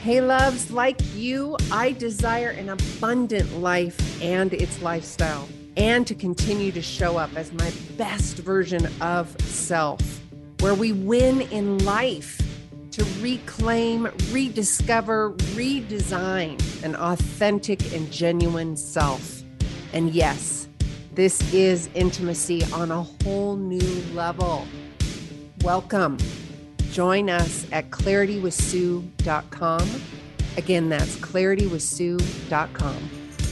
Hey, loves, like you, I desire an abundant life and its lifestyle, and to continue to show up as my best version of self, where we win in life to reclaim, rediscover, redesign an authentic and genuine self. And yes, this is intimacy on a whole new level. Welcome. Join us at claritywithsue.com. Again, that's claritywithsue.com.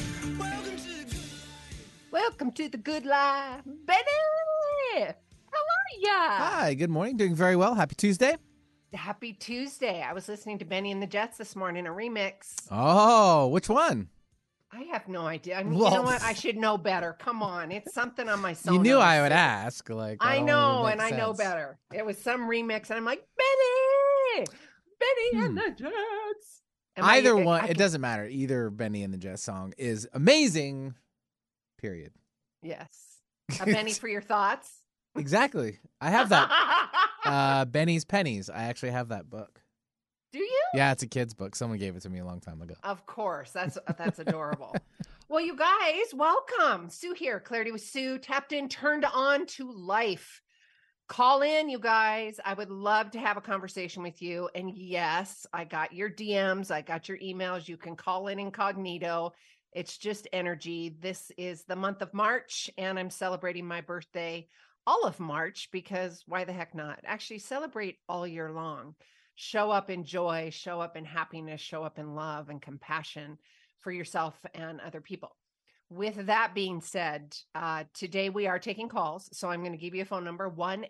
Welcome to the good life. Benny, how are ya? Hi, good morning. Doing very well. Happy Tuesday. Happy Tuesday. I was listening to Benny and the Jets this morning, a remix. Oh, which one? I have no idea. I mean, you know what? I should know better. Come on. It's something on my Sonos. You knew I would ask. I know, and I know better. It was some remix, and I'm like, Benny and the Jets. Either one, it doesn't matter. Either Benny and the Jets song is amazing, period. Yes. A Benny for your thoughts? Exactly. I have that. Benny's Pennies. I actually have that book. Do you? Yeah, it's a kid's book. Someone gave it to me a long time ago. Of course. That's adorable. Well, you guys, welcome. Sue here. Clarity with Sue. Tapped in, turned on to life. Call in, you guys. I would love to have a conversation with you. And yes, I got your DMs. I got your emails. You can call in incognito. It's just energy. This is the month of March, and I'm celebrating my birthday all of March because why the heck not? Actually, celebrate all year long. Show up in joy, show up in happiness, show up in love and compassion for yourself and other people. With that being said, today we are taking calls. So I'm going to give you a phone number,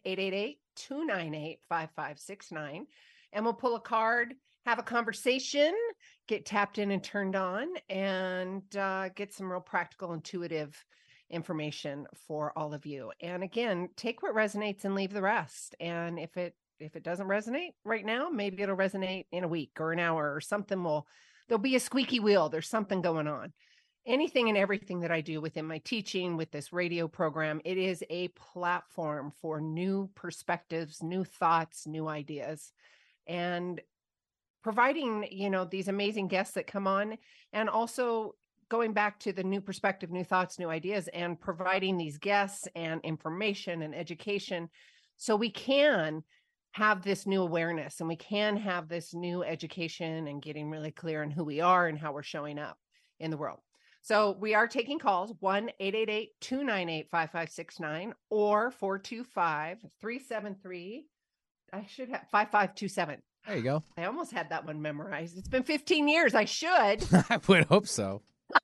1-888-298-5569. And we'll pull a card, have a conversation, get tapped in and turned on, and get some real practical, intuitive information for all of you. And again, take what resonates and leave the rest. And if it doesn't resonate right now, maybe it'll resonate in a week or an hour or something. There'll be a squeaky wheel. There's something going on. Anything and everything that I do within my teaching with this radio program, it is a platform for new perspectives, new thoughts, new ideas, and providing, these amazing guests that come on, and also going back to the new perspective, new thoughts, new ideas, and providing these guests and information and education so we can have this new awareness and we can have this new education and getting really clear on who we are and how we're showing up in the world. So we are taking calls, 1-888-298-5569 or 425-373. I should have 5527. There you go. I almost had that one memorized. It's been 15 years. I should. I would hope so.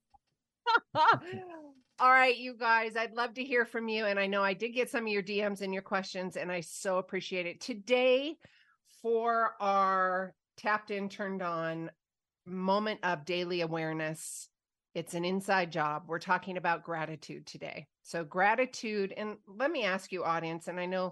All right, you guys, I'd love to hear from you. And I know I did get some of your DMs and your questions, and I so appreciate it. Today, for our tapped in, turned on moment of daily awareness, it's an inside job. We're talking about gratitude today. So gratitude, and let me ask you, audience, and I know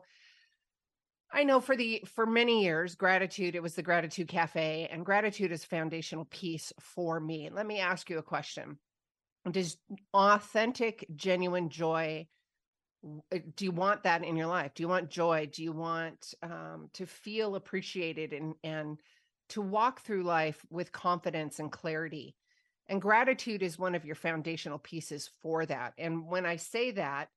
for many years, gratitude, it was the Gratitude Cafe, and gratitude is a foundational piece for me. Let me ask you a question. Does authentic, genuine joy, do you want that in your life? Do you want joy? Do you want to feel appreciated and to walk through life with confidence and clarity? And gratitude is one of your foundational pieces for that. And when I say that,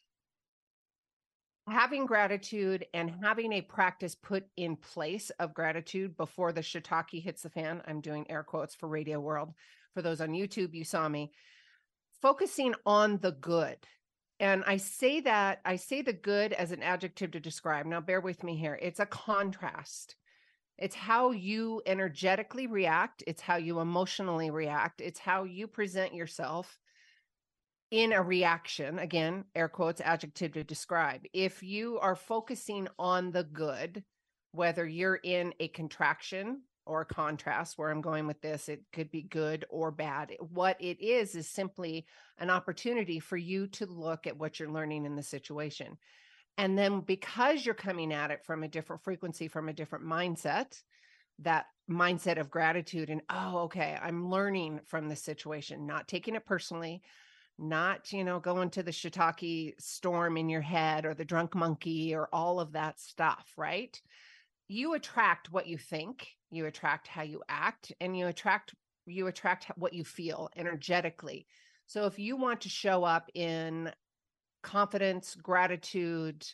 having gratitude and having a practice put in place of gratitude before the shiitake hits the fan, I'm doing air quotes for Radio World. For those on YouTube, you saw me. Focusing on the good. And I say the good as an adjective to describe. Now, bear with me here. It's a contrast. It's how you energetically react. It's how you emotionally react. It's how you present yourself in a reaction. Again, air quotes, adjective to describe. If you are focusing on the good, whether you're in a contraction or a contrast, where I'm going with this, it could be good or bad. What it is simply an opportunity for you to look at what you're learning in the situation. And then because you're coming at it from a different frequency, from a different mindset, that mindset of gratitude and, oh, okay, I'm learning from this situation, not taking it personally, not, going to the shiitake storm in your head or the drunk monkey or all of that stuff, right? You attract what you think. you attract how you act, and you attract what you feel energetically. So if you want to show up in confidence, gratitude,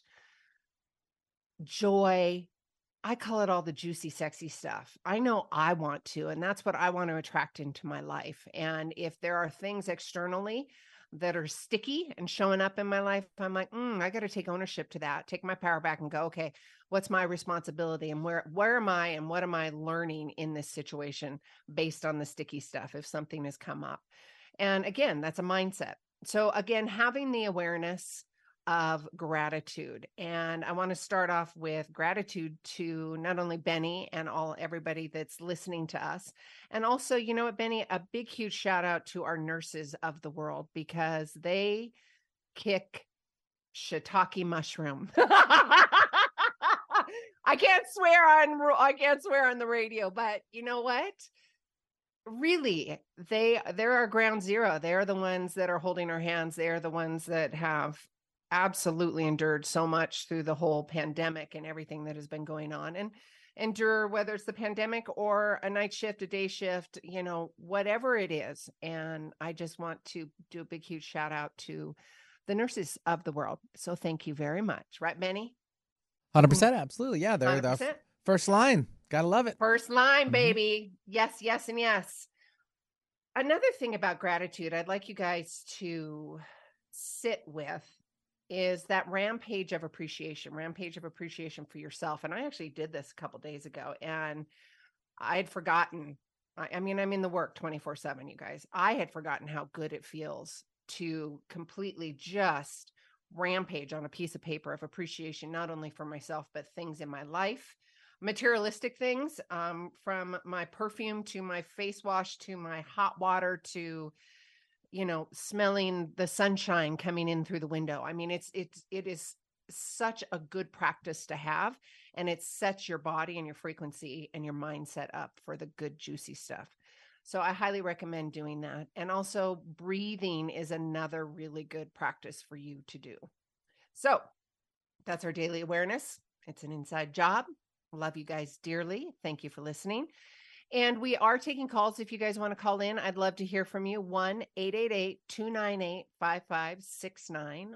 joy, I call it all the juicy, sexy stuff. I know I want to, and that's what I want to attract into my life. And if there are things externally that are sticky and showing up in my life, I'm like, I got to take ownership to that, take my power back and go, okay, what's my responsibility, and where am I, and what am I learning in this situation based on the sticky stuff if something has come up? And again, that's a mindset. So again, having the awareness of gratitude. And I want to start off with gratitude to not only Benny and everybody that's listening to us. And also, you know what, Benny, a big, huge shout out to our nurses of the world, because they kick shiitake mushroom. I can't swear on the radio, but you know what? Really, they're our ground zero. They're the ones that are holding our hands. They're the ones that have absolutely endured so much through the whole pandemic and everything that has been going on, and endure whether it's the pandemic or a night shift, a day shift, whatever it is. And I just want to do a big, huge shout out to the nurses of the world. So thank you very much. Right, Benny? 100%. Absolutely. Yeah. They're 100%. the first line. Gotta love it. First line, baby. Yes, yes, and yes. Another thing about gratitude I'd like you guys to sit with is that rampage of appreciation for yourself. And I actually did this a couple days ago, and I had forgotten. I mean, I'm in the work 24/7, you guys. I had forgotten how good it feels to completely just rampage on a piece of paper of appreciation, not only for myself, but things in my life, materialistic things, from my perfume to my face wash to my hot water to smelling the sunshine coming in through the window. I mean, it is such a good practice to have, and it sets your body and your frequency and your mindset up for the good, juicy stuff. So I highly recommend doing that. And also breathing is another really good practice for you to do. So that's our daily awareness. It's an inside job. Love you guys dearly. Thank you for listening. And we are taking calls. If you guys want to call in, I'd love to hear from you. 1-888-298-5569.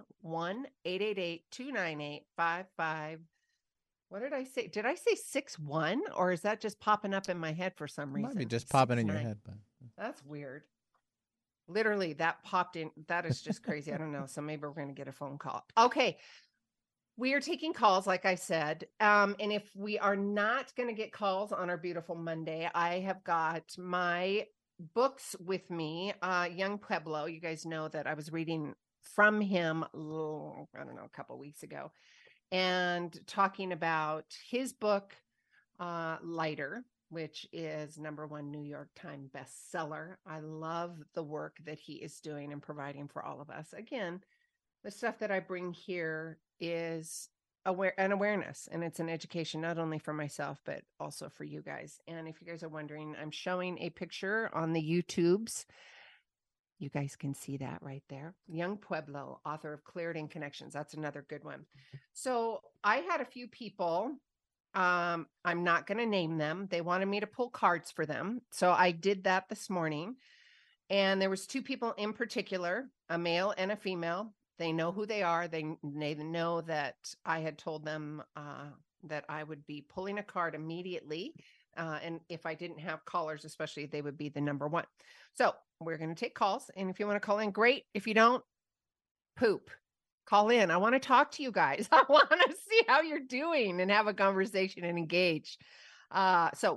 1-888-298-55. What did I say? Did I say 61? Or is that just popping up in my head for some reason? Might be just popping in your head. But that's weird. Literally, that popped in. That is just crazy. I don't know. So maybe we're going to get a phone call. Okay. We are taking calls, like I said. And if we are not going to get calls on our beautiful Monday, I have got my books with me. Young Pueblo, you guys know that I was reading from him, I don't know, a couple of weeks ago, and talking about his book, Lighter, which is #1 New York Times bestseller. I love the work that he is doing and providing for all of us. Again, the stuff that I bring here is an awareness, and it's an education, not only for myself, but also for you guys. And if you guys are wondering, I'm showing a picture on the YouTubes. You guys can see that right there. Young Pueblo, author of Clarity Connections. That's another good one. So I had a few people, I'm not going to name them. They wanted me to pull cards for them. So I did that this morning. And there was 2 people in particular, a male and a female. They know who they are. They know that I had told them that I would be pulling a card immediately. And if I didn't have callers, especially, they would be the #1. So we're going to take calls. And if you want to call in, great. If you don't, poop. Call in. I want to talk to you guys. I want to see how you're doing and have a conversation and engage. So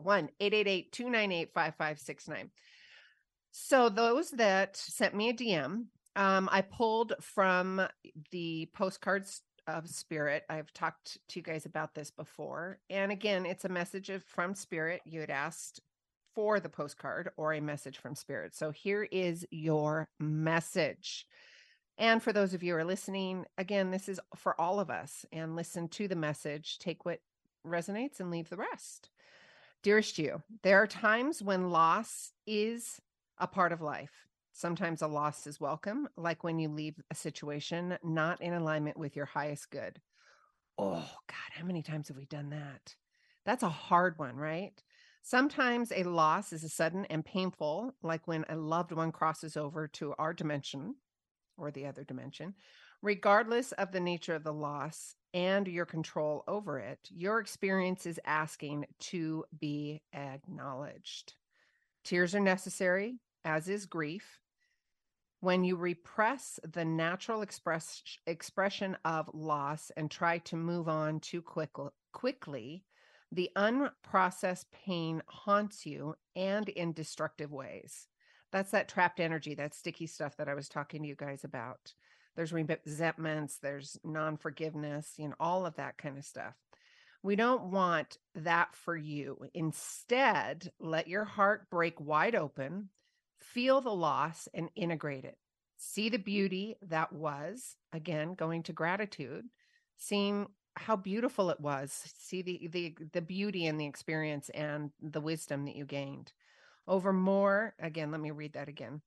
1-888-298-5569. So those that sent me a DM, I pulled from the Postcards of Spirit. I've talked to you guys about this before. And again, it's a message from Spirit. You had asked for the postcard or a message from Spirit. So here is your message. And for those of you who are listening, again, this is for all of us. And listen to the message, take what resonates and leave the rest. Dearest you, there are times when loss is a part of life. Sometimes a loss is welcome, like when you leave a situation not in alignment with your highest good. Oh, God, how many times have we done that? That's a hard one, right? Sometimes a loss is sudden and painful, like when a loved one crosses over to our dimension or the other dimension. Regardless of the nature of the loss and your control over it, your experience is asking to be acknowledged. Tears are necessary, as is grief. When you repress the natural expression of loss and try to move on too quickly, the unprocessed pain haunts you and in destructive ways. That's that trapped energy, that sticky stuff that I was talking to you guys about. There's resentments, there's non-forgiveness, all of that kind of stuff. We don't want that for you. Instead, let your heart break wide open, feel the loss and integrate it. See the beauty that was, again, going to gratitude, seeing how beautiful it was. See the beauty in the experience and the wisdom that you gained. Over more, again, let me read that again.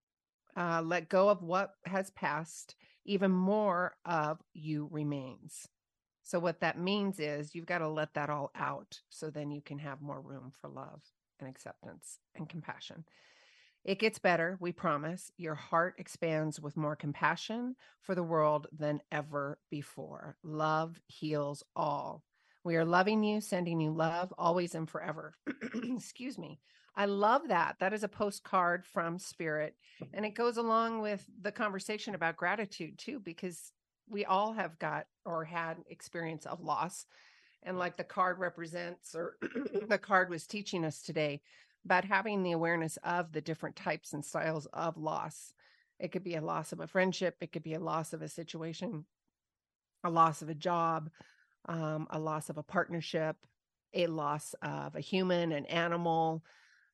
Let go of what has passed, even more of you remains. So what that means is you've got to let that all out so then you can have more room for love and acceptance and compassion. It gets better, we promise. Your heart expands with more compassion for the world than ever before. Love heals all. We are loving you, sending you love always and forever. Excuse me. I love that. That is a postcard from Spirit. And it goes along with the conversation about gratitude too, because we all have got or had experience of loss. And like the card represents, or the card was teaching us today, about having the awareness of the different types and styles of loss. It could be a loss of a friendship. It could be a loss of a situation, a loss of a job, a loss of a partnership, a loss of a human, an animal,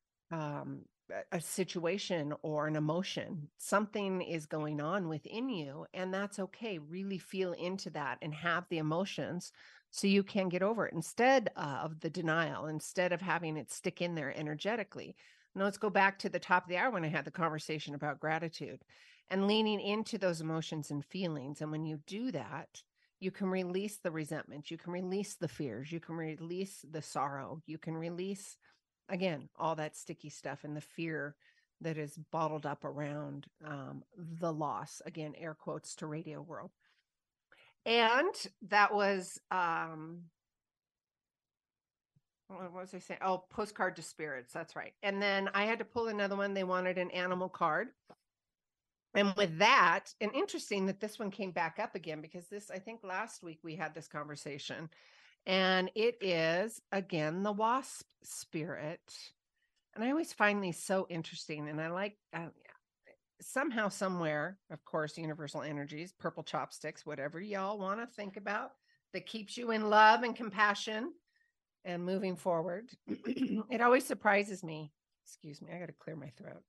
a situation or an emotion. Something is going on within you, and that's okay. Really feel into that and have the emotions so you can get over it instead of the denial, instead of having it stick in there energetically. Now let's go back to the top of the hour when I had the conversation about gratitude and leaning into those emotions and feelings. And when you do that, you can release the resentment, you can release the fears, you can release the sorrow, you can release, again, all that sticky stuff and the fear that is bottled up around the loss. Again, air quotes to Radio World. And that was, what was I saying? Oh, postcard to spirits. That's right. And then I had to pull another one. They wanted an animal card. And with that, and interesting that this one came back up again, because this, I think last week we had this conversation, and it is, again, the wasp spirit. And I always find these so interesting. And I like, somehow, somewhere, of course, universal energies, purple chopsticks, whatever y'all want to think about that keeps you in love and compassion and moving forward. It always surprises me. Excuse me, I got to clear my throat.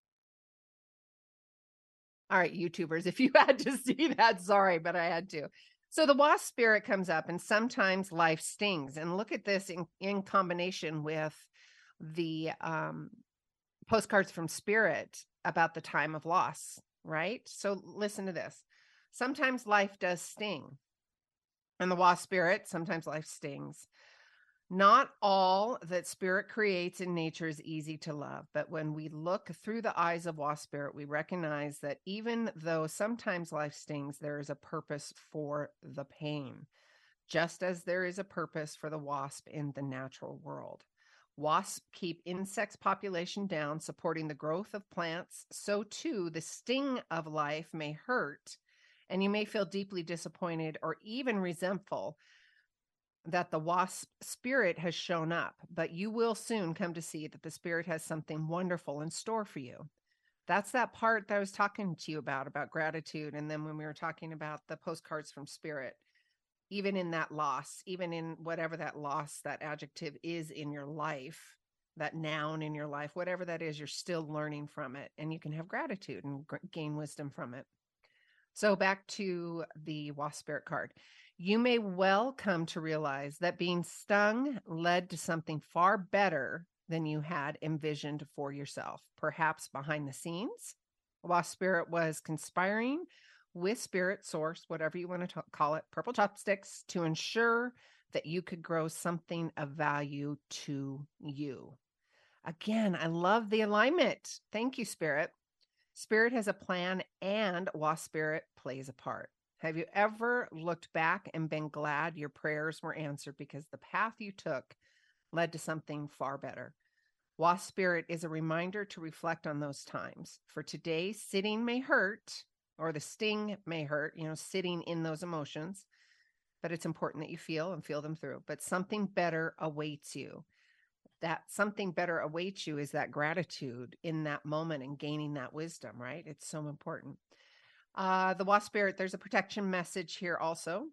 All right, YouTubers, if you had to see that, sorry, but I had to. So the wasp spirit comes up, and sometimes life stings. And look at this in combination with the postcards from Spirit about the time of loss, right? So listen to this. Sometimes life does sting. And the wasp spirit, sometimes life stings. Not all that Spirit creates in nature is easy to love, but when we look through the eyes of wasp spirit, we recognize that even though sometimes life stings, there is a purpose for the pain, just as there is a purpose for the wasp in the natural world. Wasps keep insects population down, supporting the growth of plants. So too, the sting of life may hurt, and you may feel deeply disappointed or even resentful that the wasp spirit has shown up, but you will soon come to see that the spirit has something wonderful in store for you. That's that part that I was talking to you about gratitude. And then when we were talking about the postcards from Spirit, even in that loss, even in whatever that loss, that adjective is in your life, that noun in your life, whatever that is, you're still learning from it, and you can have gratitude and gain wisdom from it. So back to the wasp spirit card. You may well come to realize that being stung led to something far better than you had envisioned for yourself. Perhaps behind the scenes, wasp spirit was conspiring with spirit source, whatever you want to call it, purple chopsticks, to ensure that you could grow something of value to you. Again, I love the alignment. Thank you, Spirit. Spirit has a plan, and WASP Spirit plays a part. Have you ever looked back and been glad your prayers were answered because the path you took led to something far better? WASP Spirit is a reminder to reflect on those times. For today, sitting may hurt, or the sting may hurt, sitting in those emotions, but it's important that you feel and feel them through. But something better awaits you. That something better awaits you is that gratitude in that moment and gaining that wisdom, right? It's so important. The WASP Spirit, there's a protection message here also.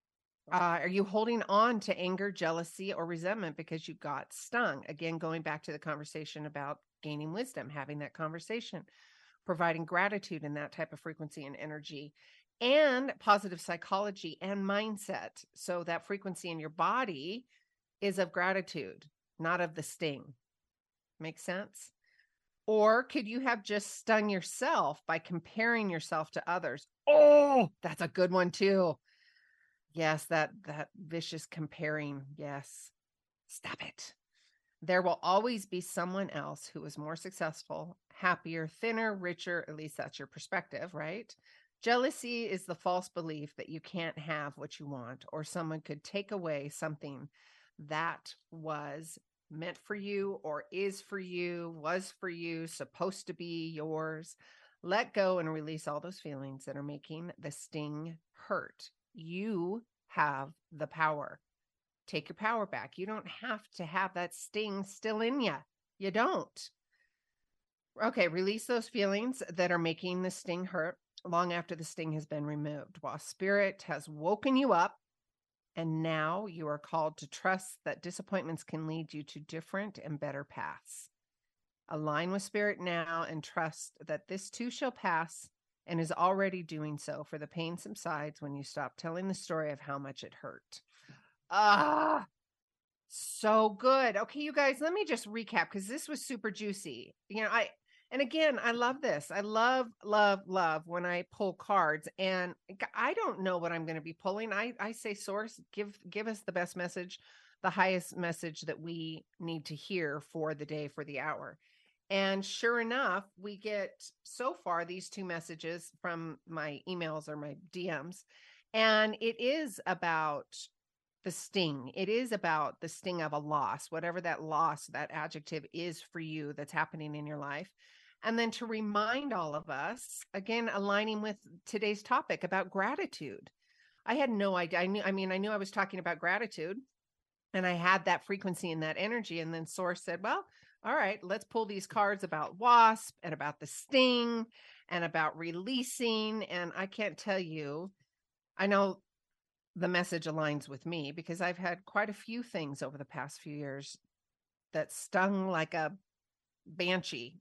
Are you holding on to anger, jealousy, or resentment because you got stung? Again, going back to the conversation about gaining wisdom, having that conversation, providing gratitude in that type of frequency and energy, and positive psychology and mindset. So that frequency in your body is of gratitude, not of the sting. Make sense? Or could you have just stung yourself by comparing yourself to others? Oh, that's a good one too. Yes, that vicious comparing. Yes. Stop it. There will always be someone else who is more successful, happier, thinner, richer. At least that's your perspective, right? Jealousy is the false belief that you can't have what you want, or someone could take away something that was meant for you, or is for you, was for you, supposed to be yours. Let go and release all those feelings that are making the sting hurt. You have the power. Take your power back. You don't have to have that sting still in you. You don't. Okay, release those feelings that are making the sting hurt long after the sting has been removed. While Spirit has woken you up, and now you are called to trust that disappointments can lead you to different and better paths. Align with Spirit now and trust that this too shall pass, and is already doing so, for the pain subsides when you stop telling the story of how much it hurt. So good. Okay, you guys, let me just recap because this was super juicy. And again, I love this. I love when I pull cards, and I don't know what I'm going to be pulling. I say, Source, give us the best message, the highest message that we need to hear for the day, for the hour. And sure enough, we get so far these two messages from my emails or my DMs, and it is about the sting. It is about the sting of a loss, whatever that loss, that adjective is for you that's happening in your life. And then to remind all of us, again, aligning with today's topic about gratitude. I had no idea. I knew I was talking about gratitude, and I had that frequency and that energy. And then Source said, well, all right, let's pull these cards about WASP and about the sting and about releasing. And I can't tell you, I know the message aligns with me because I've had quite a few things over the past few years that stung like a banshee.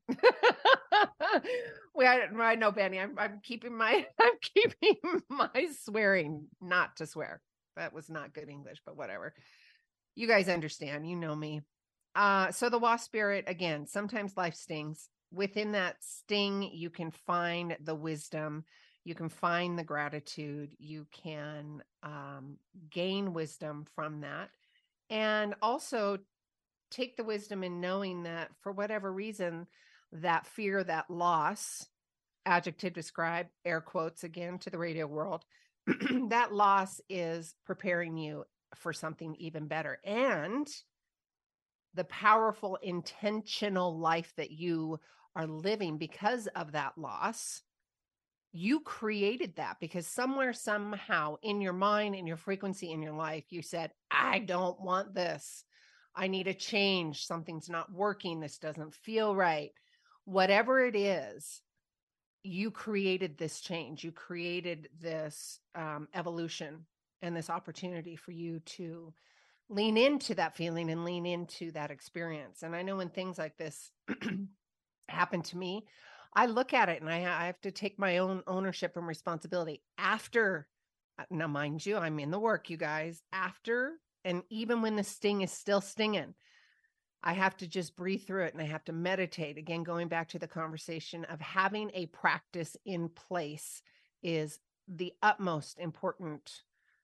I know, Benny. I'm keeping my swearing not to swear. That was not good English, but whatever. You guys understand. You know me. So the WASP Spirit, again, sometimes life stings. Within that sting, you can find the wisdom. You can find the gratitude. You can gain wisdom from that. And also take the wisdom in knowing that for whatever reason, that fear, that loss, adjective describe, air quotes again to the radio world, that loss is preparing you for something even better. And the powerful, intentional life that you are living because of that loss, you created that because somewhere, somehow in your mind, in your frequency, in your life, you said, I don't want this. I need a change. Something's not working. This doesn't feel right. Whatever it is, you created this change. You created this evolution and this opportunity for you to lean into that feeling and lean into that experience. And I know when things like this happen to me, I look at it and I have to take my own ownership and responsibility after. Now, mind you, I'm in the work, you guys, after, and even when the sting is still stinging, I have to just breathe through it and I have to meditate. Again, going back to the conversation of having a practice in place is the utmost important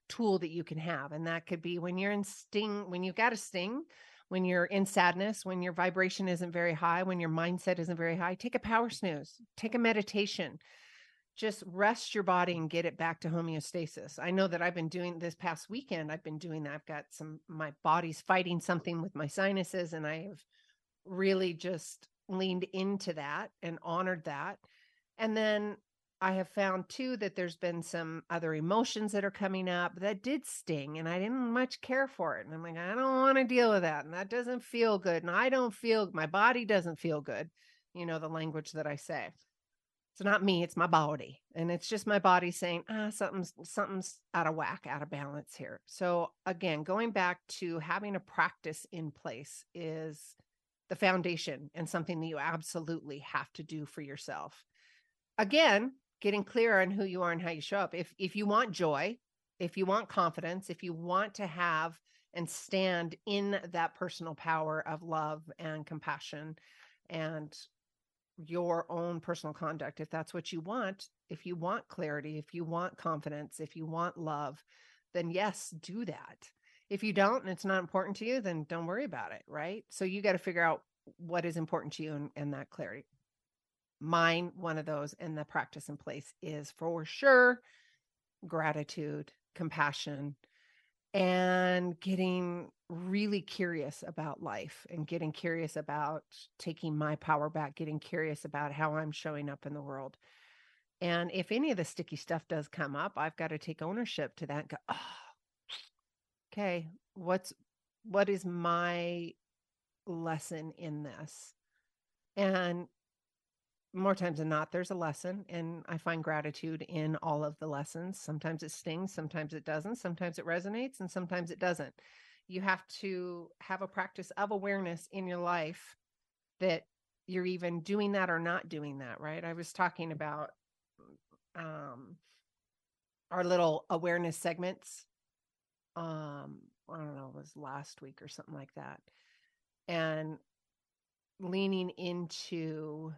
tool that you can have. And that could be when you're in sting, when you've got a sting, when you're in sadness, when your vibration isn't very high, when your mindset isn't very high, take a power snooze, take a meditation, just rest your body and get it back to homeostasis. I know that I've been doing this past weekend. I've been doing that. I've got my body's fighting something with my sinuses, and I have really just leaned into that and honored that. And then I have found too that there's been some other emotions that are coming up that did sting, and I didn't much care for it. And I'm like, I don't want to deal with that. And that doesn't feel good. And I don't feel, my body doesn't feel good. You know, the language that I say. It's not me, it's my body. And it's just my body saying, something's out of whack, out of balance here. So again, going back to having a practice in place is the foundation and something that you absolutely have to do for yourself. Again, getting clear on who you are and how you show up. If you want joy, if you want confidence, if you want to have and stand in that personal power of love and compassion and your own personal conduct, if that's what you want, if you want clarity, if you want confidence, if you want love, then yes, do that. If you don't, and it's not important to you, then don't worry about it, right? So you got to figure out what is important to you and that clarity. Mine, one of those, and the practice in place is for sure gratitude, compassion, and getting really curious about life and getting curious about taking my power back, getting curious about how I'm showing up in the world. And if any of the sticky stuff does come up, I've got to take ownership to that and go, oh, okay, what is my lesson in this? And more times than not, there's a lesson, and I find gratitude in all of the lessons. Sometimes it stings, sometimes it doesn't, sometimes it resonates, and sometimes it doesn't. You have to have a practice of awareness in your life that you're even doing that or not doing that, right? I was talking about our little awareness segments. I don't know, it was last week or something like that. And leaning into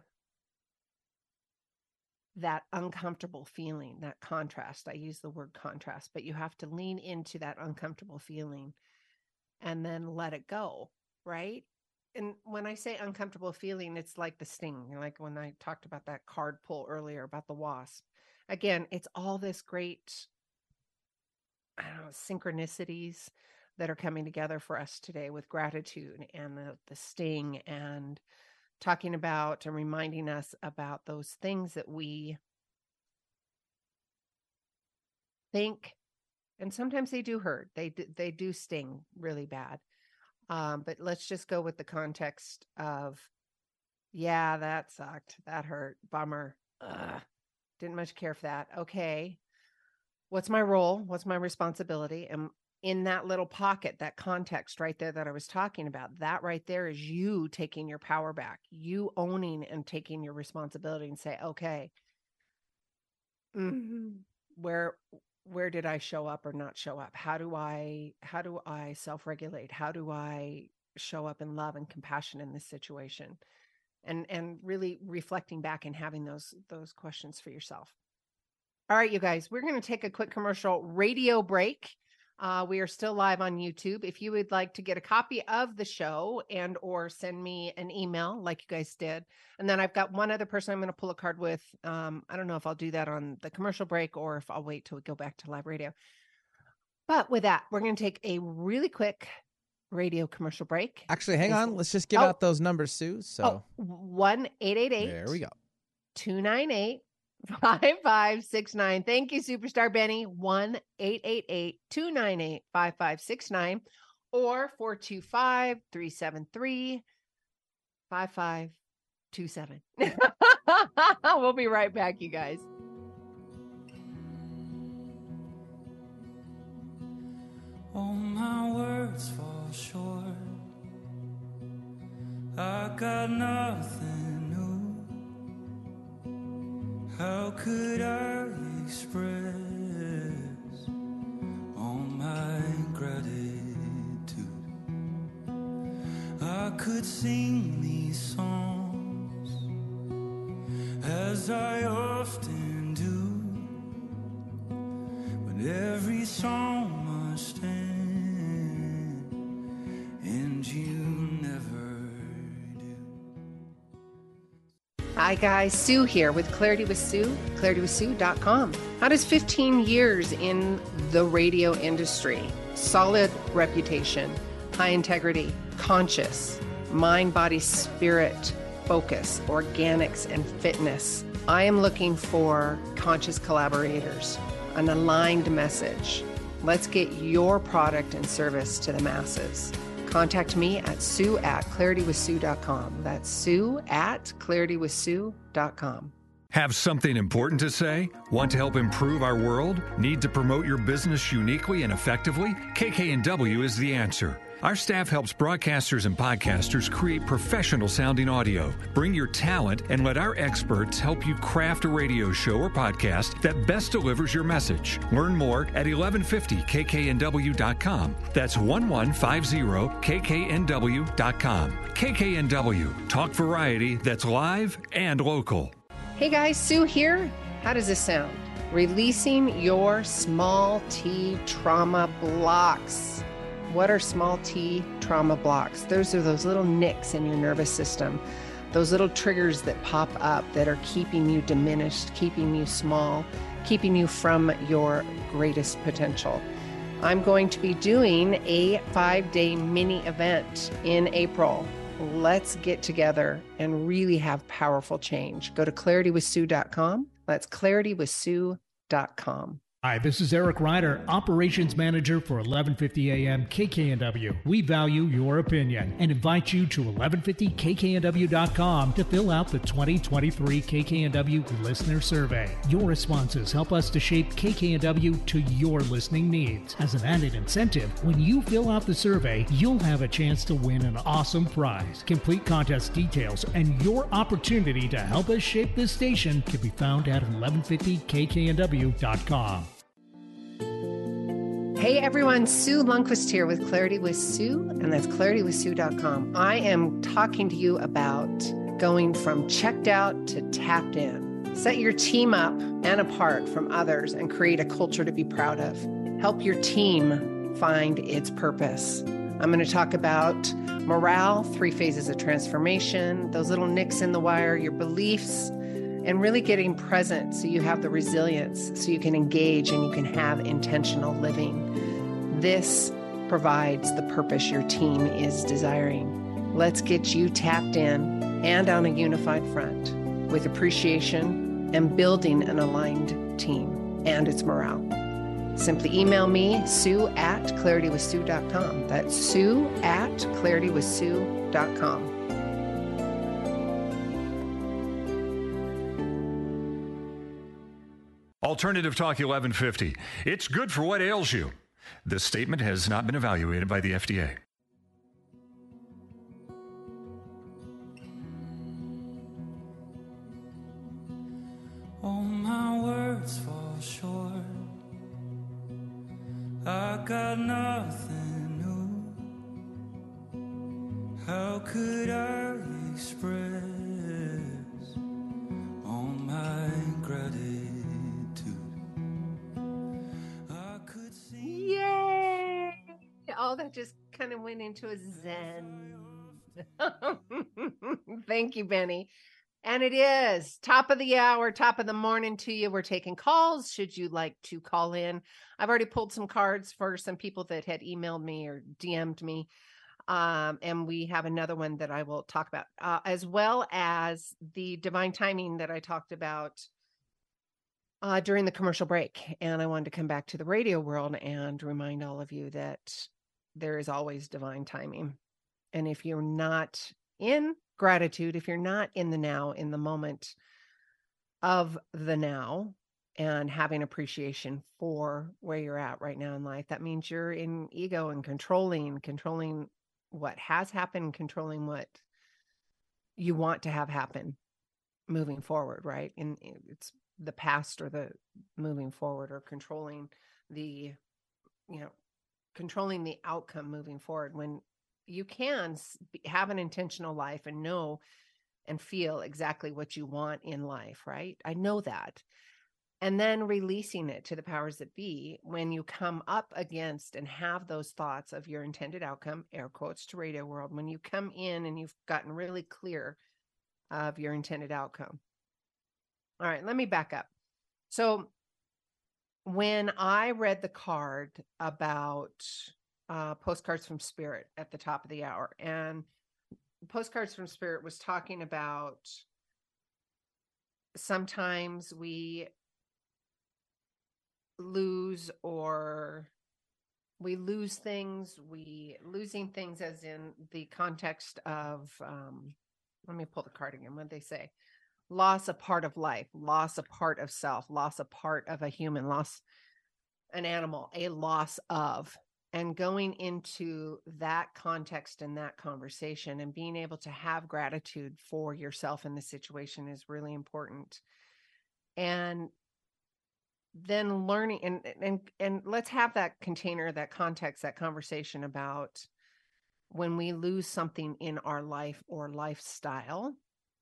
that uncomfortable feeling, that contrast. I use the word contrast, but you have to lean into that uncomfortable feeling and then let it go, right? And when I say uncomfortable feeling, it's like the sting, like when I talked about that card pull earlier about the wasp. Again, it's all this great, I don't know, synchronicities that are coming together for us today with gratitude and the sting and talking about and reminding us about those things that we think, and sometimes they do hurt. They do sting really bad. But let's just go with the context of, yeah, that sucked. That hurt. Bummer. Didn't much care for that. Okay. What's my role? What's my responsibility? And in that little pocket, that context right there that I was talking about, that right there is you taking your power back, you owning and taking your responsibility and say, okay, where did I show up or not show up? How do I self-regulate? How do I show up in love and compassion in this situation? And really reflecting back and having those questions for yourself. All right, you guys, we're going to take a quick commercial radio break. We are still live on YouTube. If you would like to get a copy of the show and or send me an email like you guys did. And then I've got one other person I'm going to pull a card with. I don't know if I'll do that on the commercial break or if I'll wait till we go back to live radio. But with that, we're going to take a really quick radio commercial break. Actually, hang on. Let's just give out those numbers, Sue. So 1-888. There we go. 298-5569. Thank you, Superstar Benny. 1-888-298-5569 or 425-373-5527. We'll be right back, you guys. All my words fall short. I got nothing new. How could I express all my gratitude? I could sing these songs as I often do, but every song Hi guys, Sue here with Clarity with Sue, claritywithsue.com. How does 15 years in the radio industry, solid reputation, high integrity, conscious, mind, body, spirit, focus, organics, and fitness. I am looking for conscious collaborators, an aligned message. Let's get your product and service to the masses. Contact me at sue@claritywithsue.com. That's sue@claritywithsue.com. Have something important to say? Want to help improve our world? Need to promote your business uniquely and effectively? KKNW is the answer. Our staff helps broadcasters and podcasters create professional sounding audio. Bring your talent and let our experts help you craft a radio show or podcast that best delivers your message. Learn more at 1150kknw.com. That's 1150kknw.com. KKNW, talk variety that's live and local. Hey guys, Sue here. How does this sound? Releasing your small T trauma blocks. What are small T trauma blocks? Those are those little nicks in your nervous system, those little triggers that pop up that are keeping you diminished, keeping you small, keeping you from your greatest potential. I'm going to be doing a 5-day mini event in April. Let's get together and really have powerful change. Go to claritywithsue.com. That's claritywithsue.com. Hi, this is Eric Ryder, Operations Manager for 1150 AM KKNW. We value your opinion and invite you to 1150kknw.com to fill out the 2023 KKNW Listener Survey. Your responses help us to shape KKNW to your listening needs. As an added incentive, when you fill out the survey, you'll have a chance to win an awesome prize. Complete contest details and your opportunity to help us shape this station can be found at 1150kknw.com. Hey everyone, Sue Lundquist here with Clarity with Sue, and that's claritywithsue.com. I am talking to you about going from checked out to tapped in. Set your team up and apart from others and create a culture to be proud of. Help your team find its purpose. I'm going to talk about morale, 3 phases of transformation, those little nicks in the wire, your beliefs, and really getting present so you have the resilience so you can engage and you can have intentional living. This provides the purpose your team is desiring. Let's get you tapped in and on a unified front with appreciation and building an aligned team and its morale. Simply email me, sue@claritywithsue.com. That's sue@claritywithsue.com. Alternative Talk 1150. It's good for what ails you. This statement has not been evaluated by the FDA. All my words fall short. I got nothing new. How could I express all my gratitude? Yay! Oh, that just kind of went into a zen. Thank you, Benny. And it is top of the hour, top of the morning to you. We're taking calls. Should you like to call in? I've already pulled some cards for some people that had emailed me or DM'd me. And we have another one that I will talk about, as well as the divine timing that I talked about during the commercial break. And I wanted to come back to the radio world and remind all of you that there is always divine timing. And if you're not in gratitude, if you're not in the now, in the moment of the now, and having appreciation for where you're at right now in life, that means you're in ego and controlling what has happened, controlling what you want to have happen moving forward, right? And it's the past or the moving forward, or controlling the outcome moving forward, when you can have an intentional life and know and feel exactly what you want in life, right? I know that. And then releasing it to the powers that be when you come up against and have those thoughts of your intended outcome, air quotes, to radio world, when you come in and you've gotten really clear of your intended outcome. All right, let me back up. So when I read the card about Postcards from Spirit at the top of the hour, and Postcards from Spirit was talking about sometimes we lose things, losing things as in the context of, let me pull the card again. What did they say? Loss a part of life, loss a part of self, loss a part of a human, loss an animal, a loss of. And going into that context and that conversation and being able to have gratitude for yourself in the situation is really important. And then learning and let's have that container, that context, that conversation about when we lose something in our life or lifestyle,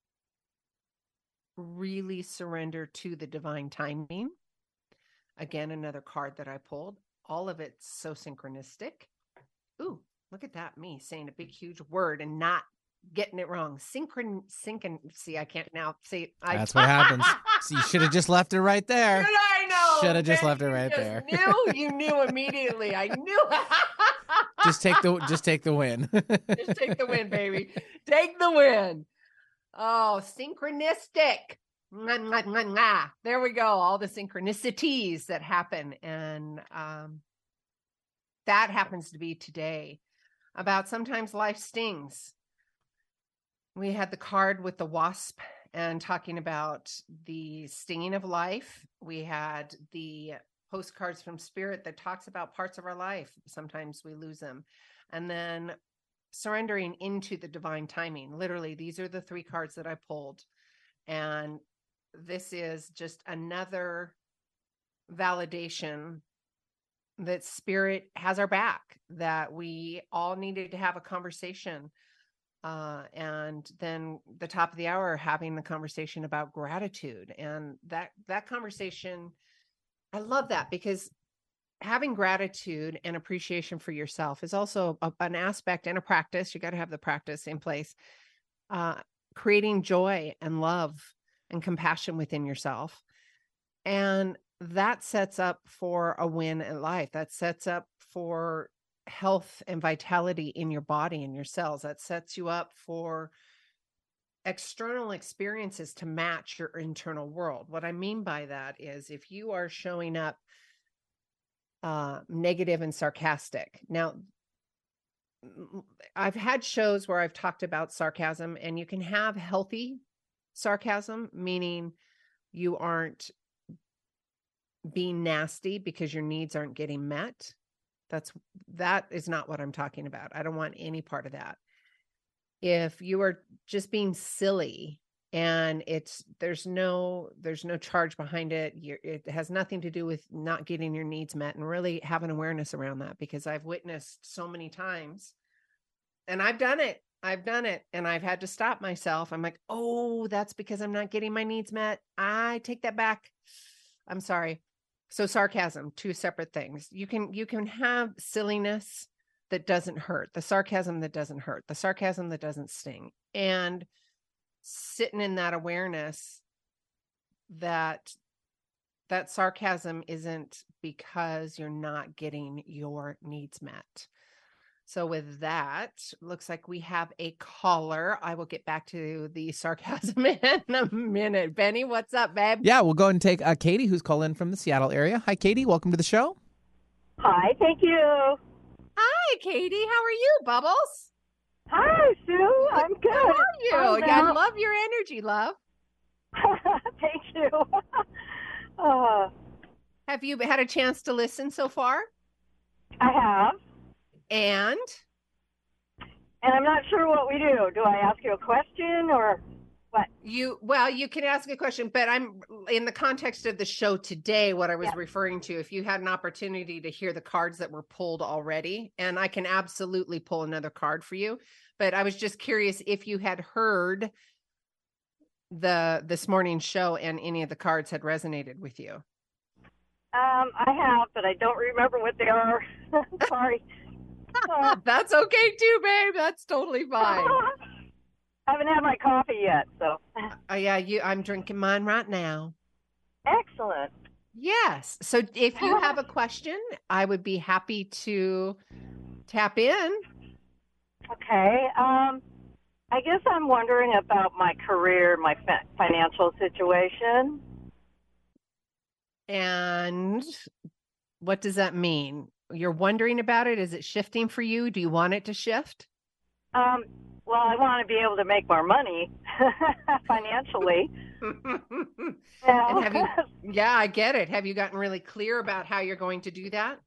really surrender to the divine timing. Again, another card that I pulled. All of it's so synchronistic. Ooh, look at that. Me saying a big, huge word and not getting it wrong. See, I can't now say it. That's what happens. So you should have just left it right there. I know. Should have just left it right there. You knew immediately. I knew. Just take the win. Just take the win, baby. Take the win. Oh, synchronistic. There we go. All the synchronicities that happen. And that happens to be today about sometimes life stings. We had the card with the wasp and talking about the stinging of life. We had the Postcards from Spirit that talks about parts of our life. Sometimes we lose them. And then surrendering into the divine timing. Literally, these are the 3 cards that I pulled. And this is just another validation that Spirit has our back, that we all needed to have a conversation. And then the top of the hour, having the conversation about gratitude. And that conversation, I love that, because having gratitude and appreciation for yourself is also an aspect and a practice. You got to have the practice in place, creating joy and love and compassion within yourself. And that sets up for a win in life. That sets up for health and vitality in your body and your cells. That sets you up for external experiences to match your internal world. What I mean by that is if you are showing up negative and sarcastic. Now, I've had shows where I've talked about sarcasm, and you can have healthy sarcasm, meaning you aren't being nasty because your needs aren't getting met. That is not what I'm talking about. I don't want any part of that. If you are just being silly and there's no charge behind it, it has nothing to do with not getting your needs met, and really have an awareness around that, because I've witnessed so many times, and I've done it, and I've had to stop myself. I'm like, oh, that's because I'm not getting my needs met. I take that back. I'm sorry. So sarcasm, 2 separate things. You can have silliness that doesn't hurt, the sarcasm that doesn't hurt, the sarcasm that doesn't sting, and sitting in that awareness that sarcasm isn't because you're not getting your needs met. So with that, looks like we have a caller. I will get back to the sarcasm in a minute. Benny, what's up, babe? Yeah, we'll go ahead and take Katie, who's calling in from the Seattle area. Hi, Katie. Welcome to the show. Hi, thank you. Hi, Katie. How are you, Bubbles? Hi, Sue. I'm good. How are you? I love your energy, love. Thank you. Have you had a chance to listen so far? I have. And I'm not sure what we do. Do I ask you a question or what? You can ask a question, but I'm in the context of the show today, what I was referring to, if you had an opportunity to hear the cards that were pulled already, and I can absolutely pull another card for you, but I was just curious if you had heard this morning's show and any of the cards had resonated with you. I have, but I don't remember what they are. Sorry. That's okay too, babe. That's totally fine. I haven't had my coffee yet, so. Oh yeah, I'm drinking mine right now. Excellent. Yes. So if you have a question, I would be happy to tap in. Okay. I guess I'm wondering about my career, my financial situation. And what does that mean? You're wondering about it? Is it shifting for you? Do you want it to shift? Well, I want to be able to make more money financially. And have you, yeah, I get it. Have you gotten really clear about how you're going to do that?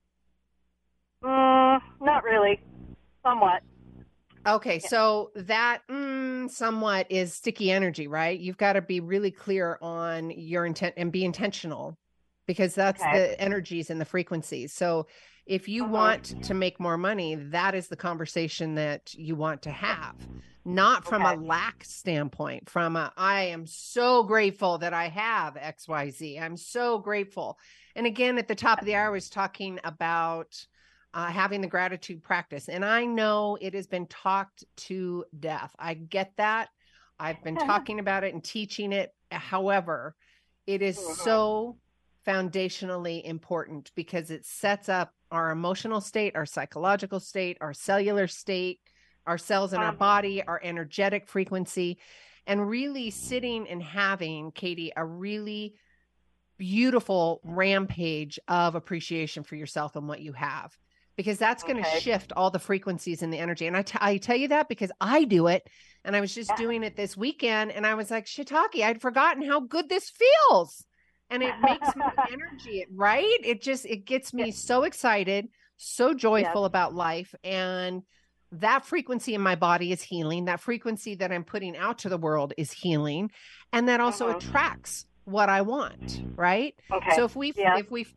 Not really. Somewhat. Okay, so that somewhat is sticky energy, right? You've got to be really clear on your intent and be intentional, because that's the energies and the frequencies. So if you want to make more money, that is the conversation that you want to have, not from a lack standpoint, from I am so grateful that I have XYZ. I'm so grateful. And again, at the top of the hour, I was talking about having the gratitude practice. And I know it has been talked to death. I get that. I've been talking about it and teaching it. However, it is so foundationally important because it sets up our emotional state, our psychological state, our cellular state, our cells in our body, our energetic frequency, and really sitting and having, Katie, a really beautiful rampage of appreciation for yourself and what you have, because that's going to shift all the frequencies and the energy. And I tell you that because I do it. And I was just doing it this weekend and I was like, shiitake, I'd forgotten how good this feels. And it makes my energy, right? It gets me so excited, so joyful about life. And that frequency in my body is healing. That frequency that I'm putting out to the world is healing. And that also attracts what I want, right? So if we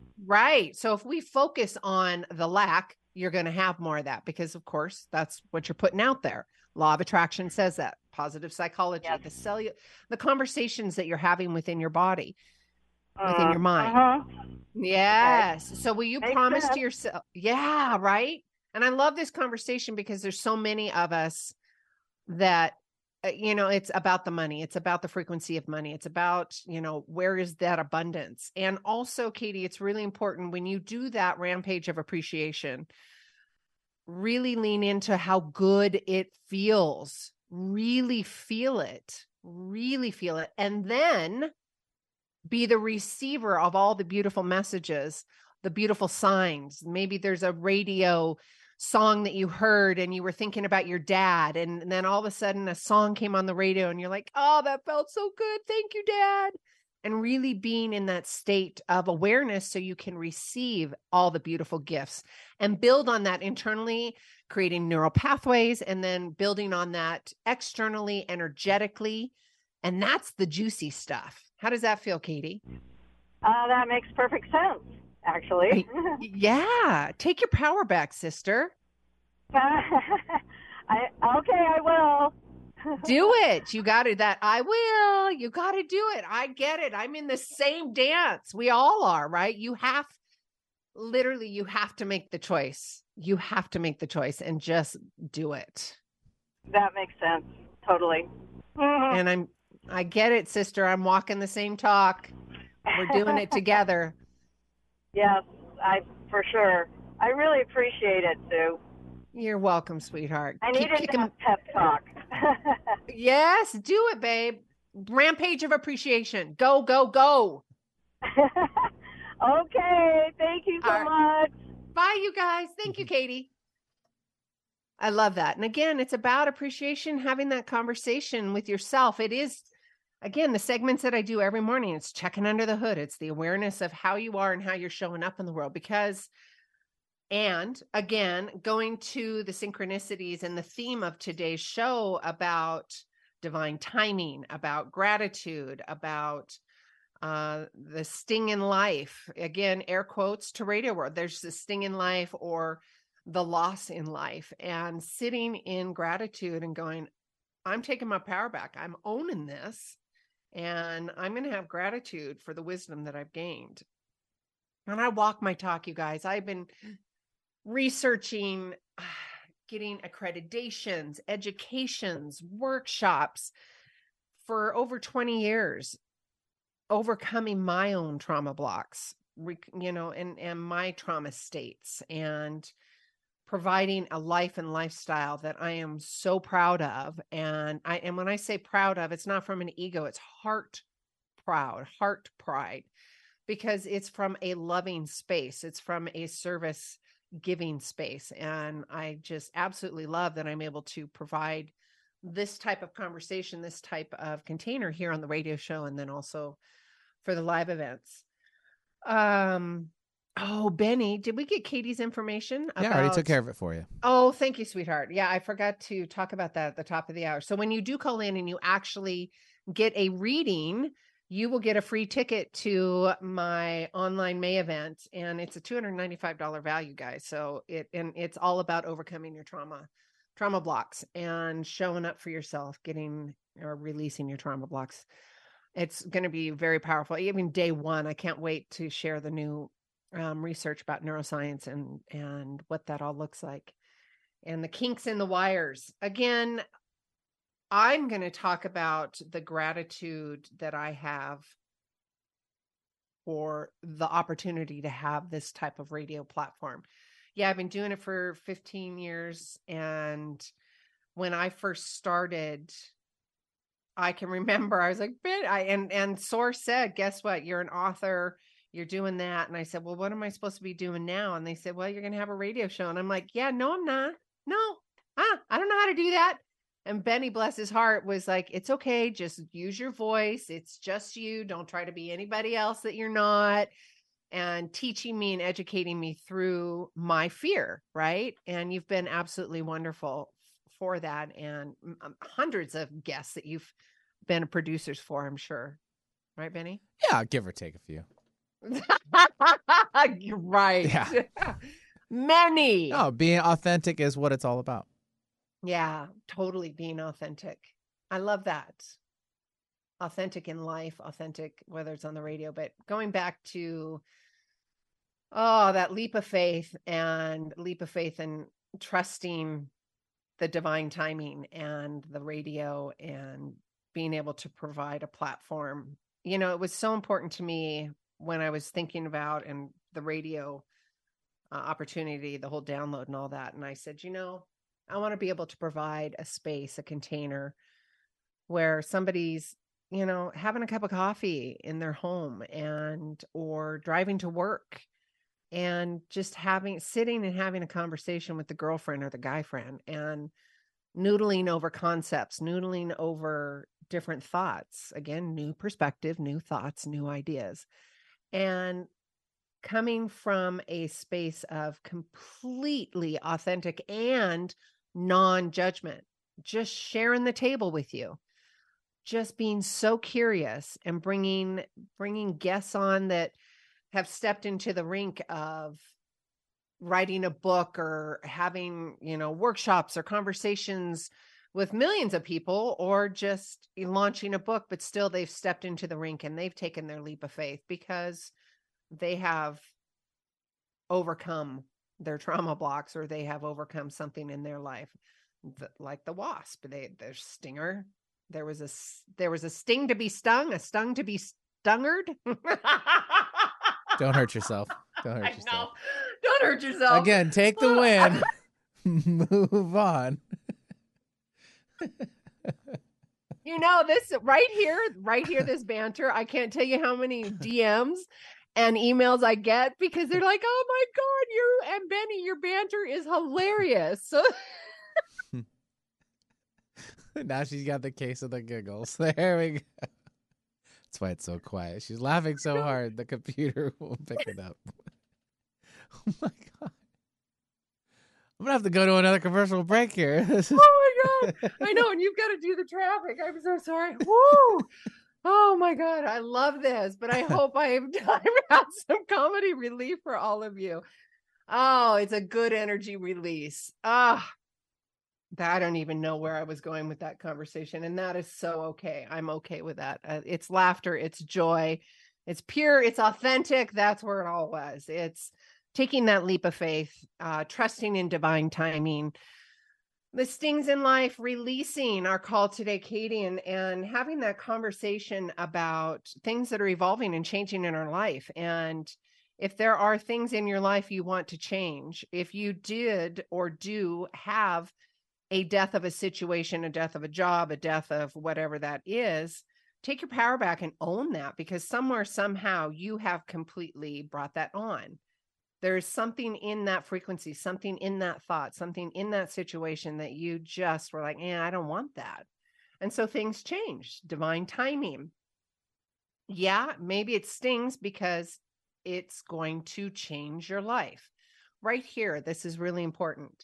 focus on the lack, you're going to have more of that, because of course that's what you're putting out there. Law of attraction says that. Positive psychology, the conversations that you're having within your body, within your mind. Yes. So will you promise to yourself? Yeah, right. And I love this conversation because there's so many of us that it's about the money. It's about the frequency of money. It's about, where is that abundance? And also, Katie, it's really important when you do that rampage of appreciation, really lean into how good it feels. Really feel it. Really feel it. And then be the receiver of all the beautiful messages, the beautiful signs. Maybe there's a radio song that you heard and you were thinking about your dad, and then all of a sudden a song came on the radio and you're like, oh, that felt so good. Thank you, Dad. And really being in that state of awareness so you can receive all the beautiful gifts and build on that internally, creating neural pathways, and then building on that externally, energetically. And that's the juicy stuff. How does that feel, Katie? That makes perfect sense, actually. Yeah. Take your power back, sister. I will. Do it. You got it. I will. You got to do it. I get it. I'm in the same dance. We all are, right? You have to make the choice. You have to make the choice and just do it. That makes sense. Totally. And I get it, sister. I'm walking the same talk. We're doing it together. Yes, for sure. I really appreciate it, Sue. You're welcome, sweetheart. I needed that pep talk. Yes, do it, babe. Rampage of appreciation. Go, go, go. Okay. Thank you so much. Bye, you guys. Thank you, Katie. I love that. And again, it's about appreciation, having that conversation with yourself. It is, again, the segments that I do every morning. It's checking under the hood. It's the awareness of how you are and how you're showing up in the world. And again, going to the synchronicities and the theme of today's show about divine timing, about gratitude, about the sting in life. Again, air quotes to Radio World. There's the sting in life or the loss in life, and sitting in gratitude and going, I'm taking my power back. I'm owning this, and I'm going to have gratitude for the wisdom that I've gained. And I walk my talk, you guys. I've been researching, getting accreditations, educations, workshops, for over 20 years, overcoming my own trauma blocks, and my trauma states, and providing a life and lifestyle that I am so proud of. And when I say proud of, it's not from an ego, it's heart pride, because it's from a loving space. It's from a service giving space. And I just absolutely love that I'm able to provide this type of conversation, this type of container here on the radio show, and then also for the live events. Oh, Benny, did we get Katie's information? Yeah, I already took care of it for you. Oh, thank you, sweetheart. Yeah, I forgot to talk about that at the top of the hour. So when you do call in and you actually get a reading, you will get a free ticket to my online May event. And it's a $295 value, guys. So it's all about overcoming your trauma blocks and showing up for yourself, getting or releasing your trauma blocks. It's going to be very powerful. Even day one, I can't wait to share the new research about neuroscience and what that all looks like, and the kinks in the wires. Again, I'm going to talk about the gratitude that I have for the opportunity to have this type of radio platform. Yeah, I've been doing it for 15 years. And when I first started, I can remember I was like, and Source said, guess what? You're an author. You're doing that. And I said, well, what am I supposed to be doing now? And they said, well, you're going to have a radio show. And I'm like, yeah, no, I'm not. No, I don't know how to do that. And Benny, bless his heart, was like, it's okay. Just use your voice. It's just you. Don't try to be anybody else that you're not. And teaching me and educating me through my fear. Right. And you've been absolutely wonderful for that. And hundreds of guests that you've been producers for, I'm sure. Right, Benny? Yeah, give or take a few. You're right. Yeah. Many. No, being authentic is what it's all about. Yeah, totally being authentic. I love that. Authentic in life, authentic, whether it's on the radio, but going back to, that leap of faith and trusting the divine timing and the radio and being able to provide a platform. It was so important to me when I was thinking about and the radio opportunity, the whole download and all that. And I said, I want to be able to provide a space, a container where somebody's, having a cup of coffee in their home or driving to work and just sitting and having a conversation with the girlfriend or the guy friend and noodling over concepts, noodling over different thoughts. Again, new perspective, new thoughts, new ideas. And coming from a space of completely authentic and non-judgment, just sharing the table with you, just being so curious and bringing guests on that have stepped into the rink of writing a book or having, workshops or conversations with millions of people, or just launching a book, but still they've stepped into the rink and they've taken their leap of faith because they have overcome their trauma blocks, or they have overcome something in their life, like the wasp. Their stinger. There was a sting to be stung, a stung to be stungered. Don't hurt yourself. Don't hurt yourself. Don't hurt yourself. Again, take the win. Move on. This right here, this banter, I can't tell you how many DMs and emails I get because they're like, oh my God, you and Benny, your banter is hilarious. So now she's got the case of the giggles. There we go. That's why it's so quiet. She's laughing so hard, the computer won't pick it up. Oh my God. I'm going to have to go to another commercial break here. Oh my God. I know. And you've got to do the traffic. I'm so sorry. Woo. Oh my God. I love this, but I hope I've had some comedy relief for all of you. Oh, it's a good energy release. I don't even know where I was going with that conversation. And that is so okay. I'm okay with that. It's laughter. It's joy. It's pure. It's authentic. That's where it all was. It's taking that leap of faith, trusting in divine timing, The stings in life, releasing our call today, Katie, and having that conversation about things that are evolving and changing in our life. And if there are things in your life you want to change, if you did or do have a death of a situation, a death of a job, a death of whatever that is, take your power back and own that, because somewhere, somehow you have completely brought that on. There's something in that frequency, something in that thought, something in that situation that you just were like, I don't want that. And so things change, divine timing. Yeah, maybe it stings because it's going to change your life. Right here, this is really important.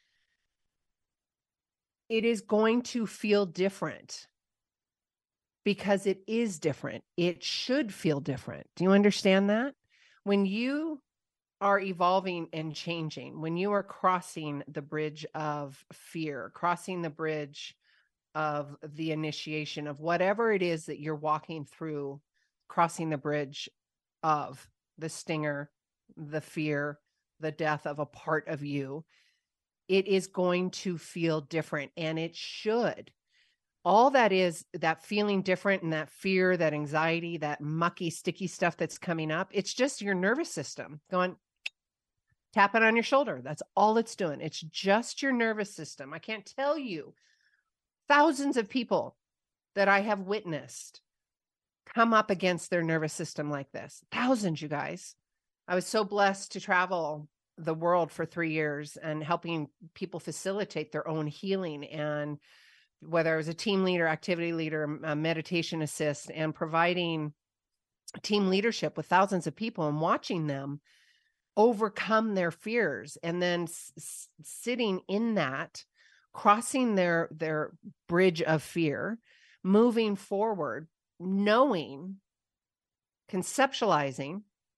It is going to feel different because it is different. It should feel different. Do you understand that? When you are evolving and changing, when you are crossing the bridge of fear, crossing the bridge of the initiation of whatever it is that you're walking through, crossing the bridge of the stinger, the fear, the death of a part of you, it is going to feel different, and it should. All that is, that feeling different and that fear, that anxiety, that mucky, sticky stuff that's coming up, it's just your nervous system going, tap it on your shoulder. That's all it's doing. It's just your nervous system. I can't tell you thousands of people that I have witnessed come up against their nervous system like this. Thousands, you guys. I was so blessed to travel the world for 3 years and helping people facilitate their own healing. And whether I was a team leader, activity leader, a meditation assist, and providing team leadership with thousands of people and watching them overcome their fears, and then sitting in that, crossing their bridge of fear, moving forward, knowing, conceptualizing,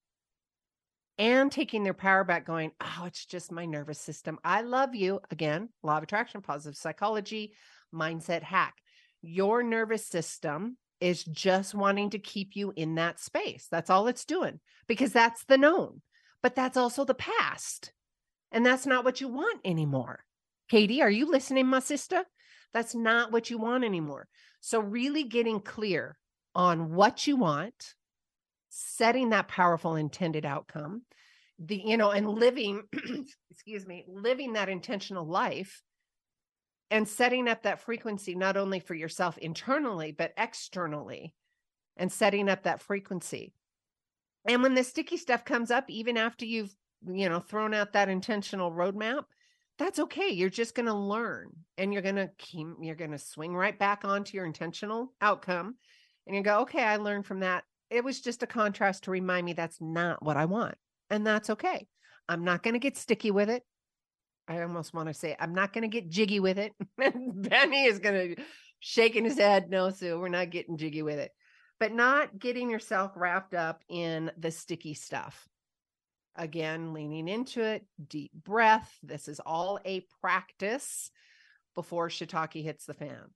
and taking their power back, going, oh, it's just my nervous system. I love you. Again, law of attraction, positive psychology, mindset hack. Your nervous system is just wanting to keep you in that space. That's all it's doing, because that's the known. But that's also the past. And that's not what you want anymore. Katie, are you listening, my sister? That's not what you want anymore. So really getting clear on what you want, setting that powerful intended outcome, and living, living that intentional life, and setting up that frequency, not only for yourself internally, but externally, and setting up that frequency. And when the sticky stuff comes up, even after you've, thrown out that intentional roadmap, that's okay. You're just going to learn, and you're going to swing right back onto your intentional outcome. And you go, okay, I learned from that. It was just a contrast to remind me that's not what I want. And that's okay. I'm not going to get sticky with it. I almost want to say, I'm not going to get jiggy with it. Benny is going to shaking his head. No, Sue, we're not getting jiggy with it. But not getting yourself wrapped up in the sticky stuff. Again, leaning into it, deep breath. This is all a practice before shiitake hits the fan.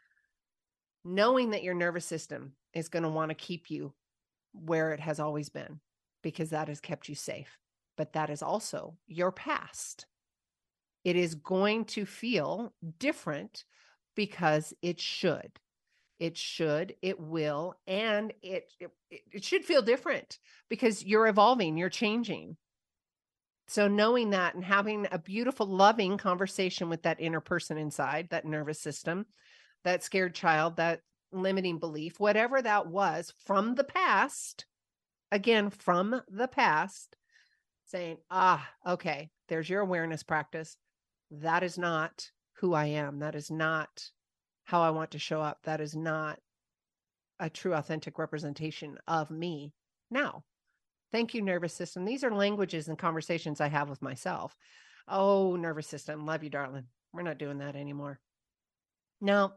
Knowing that your nervous system is going to want to keep you where it has always been, because that has kept you safe. But that is also your past. It is going to feel different because it should. It should, it will, and it should feel different because you're evolving, you're changing. So knowing that and having a beautiful, loving conversation with that inner person inside, that nervous system, that scared child, that limiting belief, whatever that was from the past, again, from the past, saying, okay, there's your awareness practice. That is not who I am. That is not how I want to show up. That is not a true, authentic representation of me now. Thank you, nervous system. These are languages and conversations I have with myself. Oh, nervous system, love you, darling. We're not doing that anymore. No.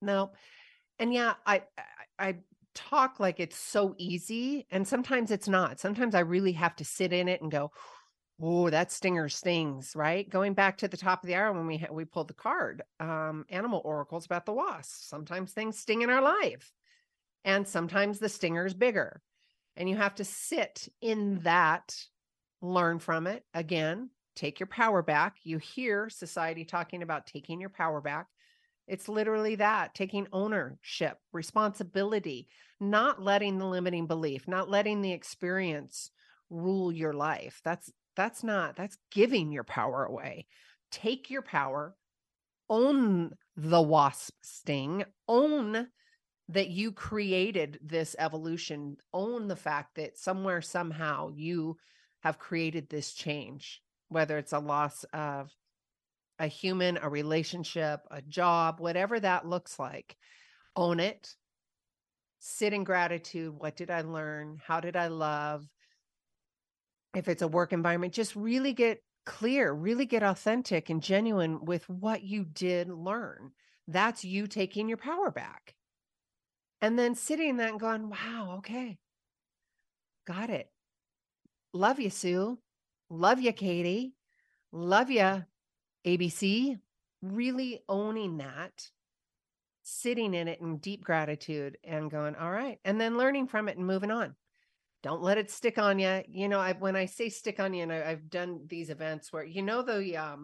And yeah, I talk like it's so easy, and sometimes it's not. Sometimes I really have to sit in it and go, oh, that stinger stings, right? Going back to the top of the hour when we pulled the card, animal oracles about the wasp. Sometimes things sting in our life, and sometimes the stinger is bigger, and you have to sit in that, learn from it. Again, take your power back. You hear society talking about taking your power back. It's literally that, taking ownership, responsibility, not letting the limiting belief, not letting the experience rule your life. That's giving your power away. Take your power, own the wasp sting, own that you created this evolution, own the fact that somewhere, somehow you have created this change, whether it's a loss of a human, a relationship, a job, whatever that looks like. Own it. Sit in gratitude. What did I learn? How did I love? If it's a work environment, just really get clear, really get authentic and genuine with what you did learn. That's you taking your power back. And then sitting there and going, wow, okay, got it. Love you, Sue. Love you, Katie. Love you, ABC. Really owning that, sitting in it in deep gratitude and going, all right. And then learning from it and moving on. Don't let it stick on you. You know, when I say stick on you, and I've done these events where, you know, the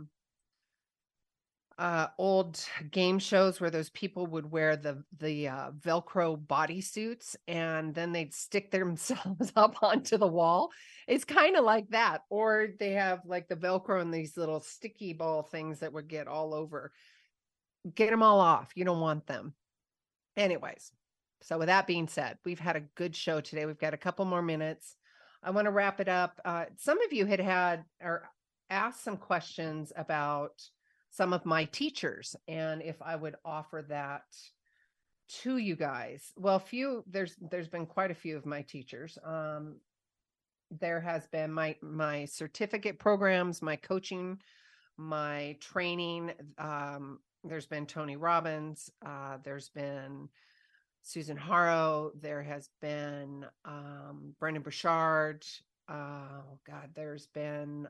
old game shows where those people would wear the Velcro bodysuits and then they'd stick themselves up onto the wall. It's kind of like that. Or they have like the Velcro and these little sticky ball things that would get all over. Get them all off. You don't want them. Anyways. So with that being said, we've had a good show today. We've got a couple more minutes. I want to wrap it up. Some of you had or asked some questions about some of my teachers and if I would offer that to you guys. Well, there's been quite a few of my teachers. There has been my certificate programs, my coaching, my training. There's been Tony Robbins. There's been Susan Haro. There has been Brendon Burchard. Oh God, there's been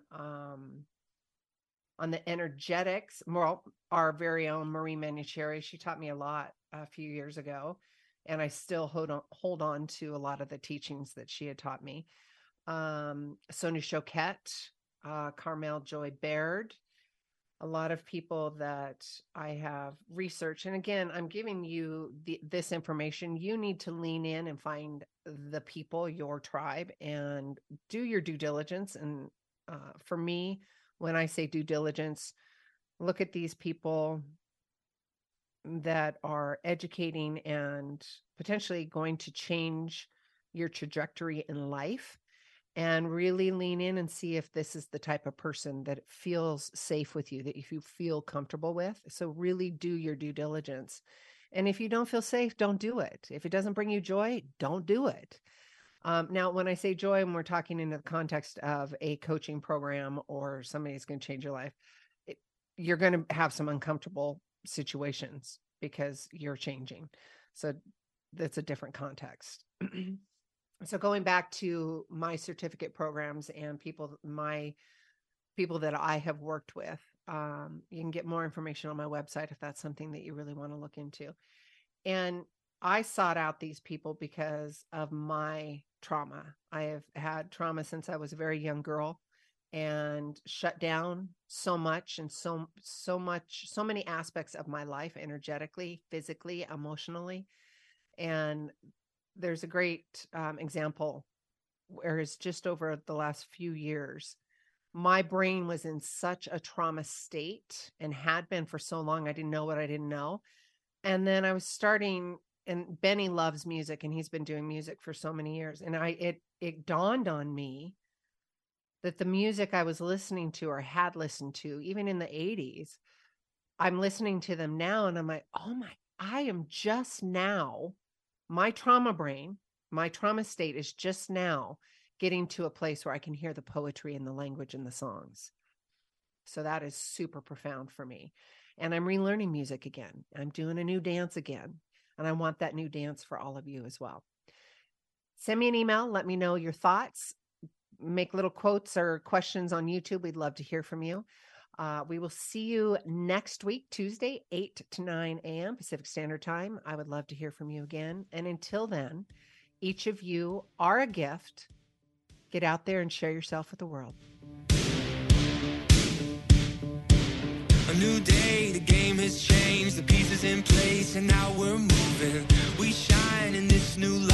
on the energetics, well, our very own Marie Manucheri. She taught me a lot a few years ago, and I still hold on to a lot of the teachings that she had taught me. Sonia Choquette, Carmel Joy Baird, a lot of people that I have researched. And again, I'm giving you this information. You need to lean in and find the people, your tribe, and do your due diligence. And for me, when I say due diligence, look at these people that are educating and potentially going to change your trajectory in life, and really lean in and see if this is the type of person that feels safe with you, that if you feel comfortable with. So really do your due diligence. And if you don't feel safe, don't do it. If it doesn't bring you joy, don't do it. Now, when I say joy, and we're talking in the context of a coaching program or somebody who's going to change your life, you're going to have some uncomfortable situations because you're changing. So that's a different context. So going back to my certificate programs and my people that I have worked with, you can get more information on my website if that's something that you really want to look into. And I sought out these people because of my trauma. I have had trauma since I was a very young girl and shut down so much and so many aspects of my life, energetically, physically, emotionally. And there's a great example where it's just over the last few years, my brain was in such a trauma state and had been for so long. I didn't know what I didn't know. And then I was starting, and Benny loves music and he's been doing music for so many years. And it dawned on me that the music I was listening to or had listened to, even in the 80s, I'm listening to them now. And I'm like, I am just now, my trauma brain, my trauma state is just now getting to a place where I can hear the poetry and the language and the songs. So that is super profound for me. And I'm relearning music again. I'm doing a new dance again. And I want that new dance for all of you as well. Send me an email. Let me know your thoughts. Make little quotes or questions on YouTube. We'd love to hear from you. We will see you next week, Tuesday, 8 to 9 a.m. Pacific Standard Time. I would love to hear from you again. And until then, each of you are a gift. Get out there and share yourself with the world. A new day, the game has changed, the pieces in place, and now we're moving. We shine in this new